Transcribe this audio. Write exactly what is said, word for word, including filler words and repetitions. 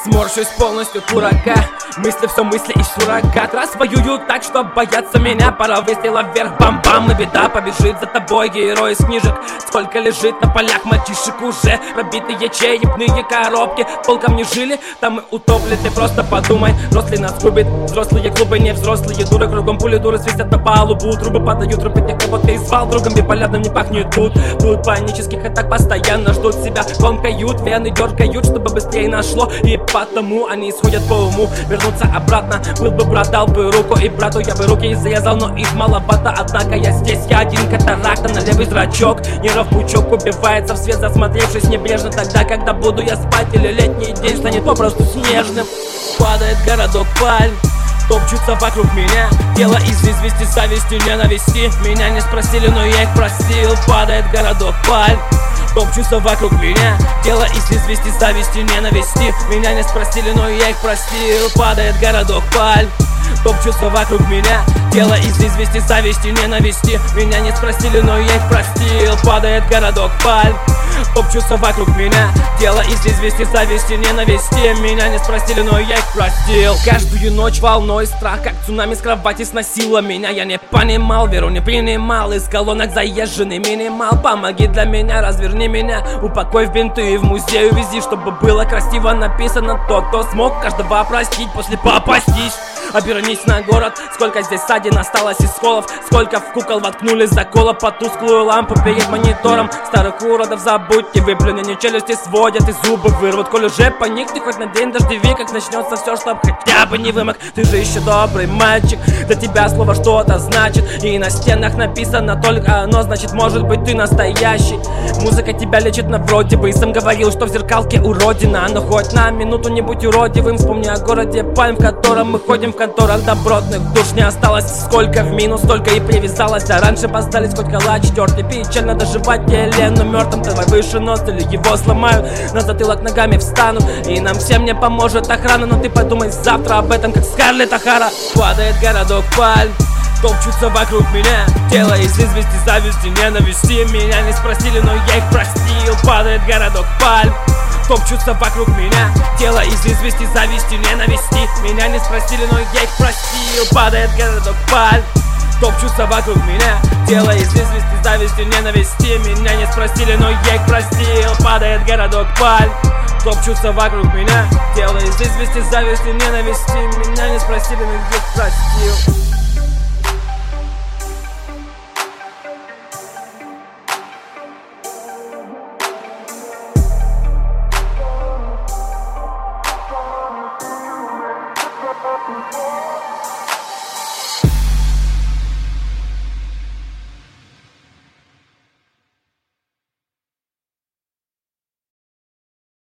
Сморщусь полностью курака, мысли все мысли и суррогат. Раз воюют так, что боятся меня, пора выстрела вверх, бам-бам. И беда побежит за тобой, герой из книжек. Сколько лежит на полях мальчишек уже, пробитые черепные коробки. Толком не жили, там и утопли. Ты просто подумай, взрослый нас губит. Взрослые клубы, не взрослые дуры. Кругом пули дуры свистят на палубу. Трубы падают, трубы тех, кого ты звал. Другом биполярным не пахнет тут. Тут панических атак постоянно ждут себя. Комкают, вены дергают, чтобы быстрее нашло. И потому они исходят по уму. Вернуться обратно, был бы брат, дал бы руку. И брату я бы руки зарезал, но их маловато. Однако я здесь, я один, катаракта на левый зрачок. Нервов пучок убивается в свет, засмотревшись небрежно. Тогда, когда буду я спать, или летний день станет попросту снежным. Падает городок пальм, топчутся вокруг меня. Тело из извести, зависти, ненависти. Меня не спросили, но я их простил. Падает городок пальм, топчутся вокруг меня. Тело из извести, зависти, ненависти. Меня не спросили, но я их простил. Падает городок пальм, топчутся вокруг меня. Тело из извести, зависти, ненависти. Меня не спросили, но я их простил. Падает городок пальм, топчутся вокруг меня. Тело из извести, зависти, ненависти. Меня не спросили, но я их простил. Каждую ночь волной страх, как цунами с кровати сносило меня. Я не понимал, веру не принимал. Из колонок заезженный минимал. Помоги для меня, разверни меня. Упакуй в бинты и в музей увези, чтобы было красиво написано. Тот, кто смог каждого простить, после попастись. Обернись на город, сколько здесь ссадин осталось из сколов. Сколько в кукол воткнули закола под тусклую лампу перед монитором. Старых уродов забудьте, выплюнение челюсти сводят и зубы вырвут. Коль уже паник, ты хоть на день дождевик, как начнется все, чтоб хотя бы не вымок. Ты же еще добрый мальчик, для тебя слово что-то значит. И на стенах написано только оно, значит, может быть, ты настоящий. Музыка тебя лечит на вроде бы. И сам говорил, что в зеркалке уродина. Но хоть на минуту не будь уродивым. Вспомни о городе пальм, в котором мы ходим, в конторах добротных душ не осталось. Сколько в минус, столько и привязалось. А раньше постались хоть калач тёртый. Печально доживать теле, но мертвым твой выше нос, или его сломают. На затылок ногами встанут, и нам всем не поможет охрана. Но ты подумай завтра об этом, как Скарлетт О'Хара. Падает городок пальм, топчутся вокруг меня. Тело из извести, зависти, ненависти. Меня не спросили, но я их простил. Падает городок пальм, топчутся вокруг меня. Тело из извести, зависти, ненависти. Меня не спросили, но я их простил. Падает городок пальм, топчутся вокруг меня. Тело из извести, зависти, ненависти. Меня не спросили, но я их простил. Падает городок пальм, топчутся вокруг меня. Тело из извести, зависти, ненависти. Меня не спросили, но я их простил.